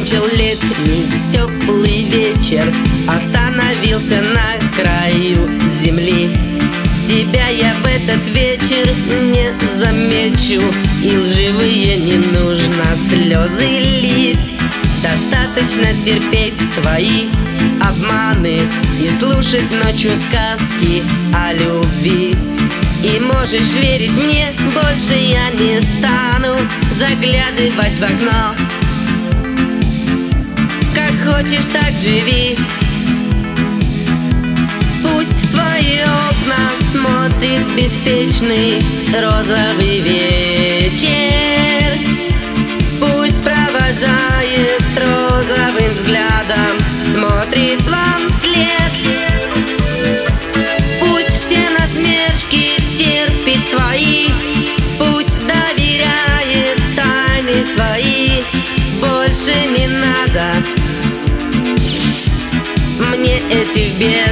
закончил летний теплый вечер, остановился на краю земли. Тебя я в этот вечер не замечу, и лживые не нужно слезы лить. Достаточно терпеть твои обманы и слушать ночью сказки о любви. И можешь верить мне, больше я не стану заглядывать в окно. Как хочешь, так живи. Пусть в твои окна смотрит беспечный розовый вечер. Пусть провожает розовым взглядом, смотрит вам вслед. Пусть все насмешки терпит твои, пусть доверяет тайны свои. Больше не надо мне этих бед.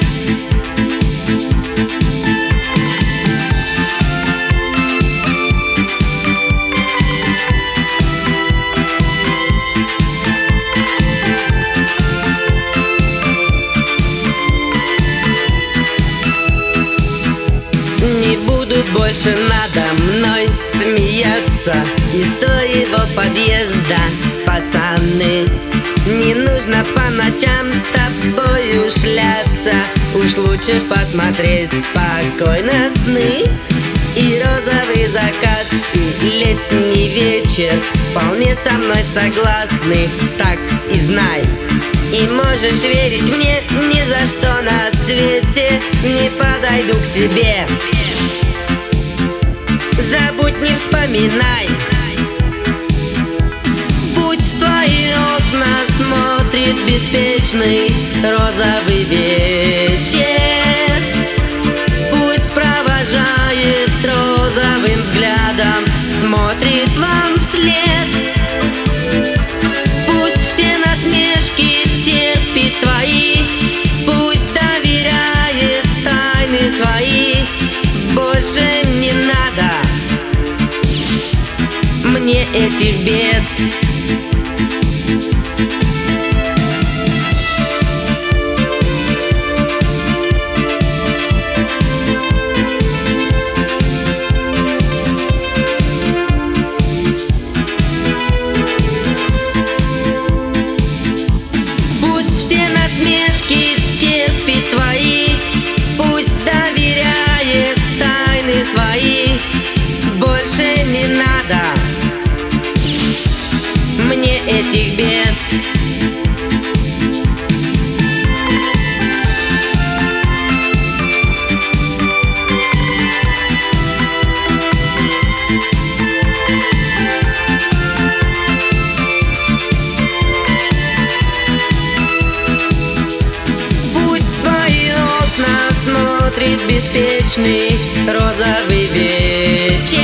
Не будут больше надо мной смеяться из твоего подъезда, пацаны. Не нужно по ночам с тобою шляться, уж лучше посмотреть спокойно сны. И розовый закат, и летний вечер вполне со мной согласны, так и знай. И можешь верить мне, ни за что на свете не подойду к тебе. Забудь, не вспоминай. Пусть в твои окна смотрит беспечный розовый вечер. Пусть провожает розовым взглядом, смотрит вам вслед. Пусть все насмешки терпит твои, пусть доверяет тайны свои. Больше не надо мне этих бед. Пусть все насмешки терпит твои, пусть доверяет тайны свои. Больше не надо мне этих бед. Пусть в твои окна смотрит беспечный розовый вечер.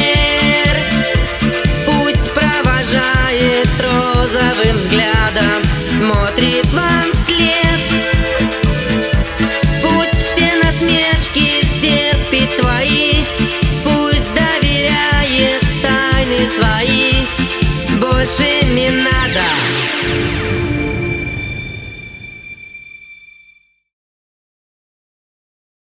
Пусть провожает розовым взглядом, смотрит вам вслед. Пусть все насмешки терпит твои, пусть доверяет тайны свои. Больше не надо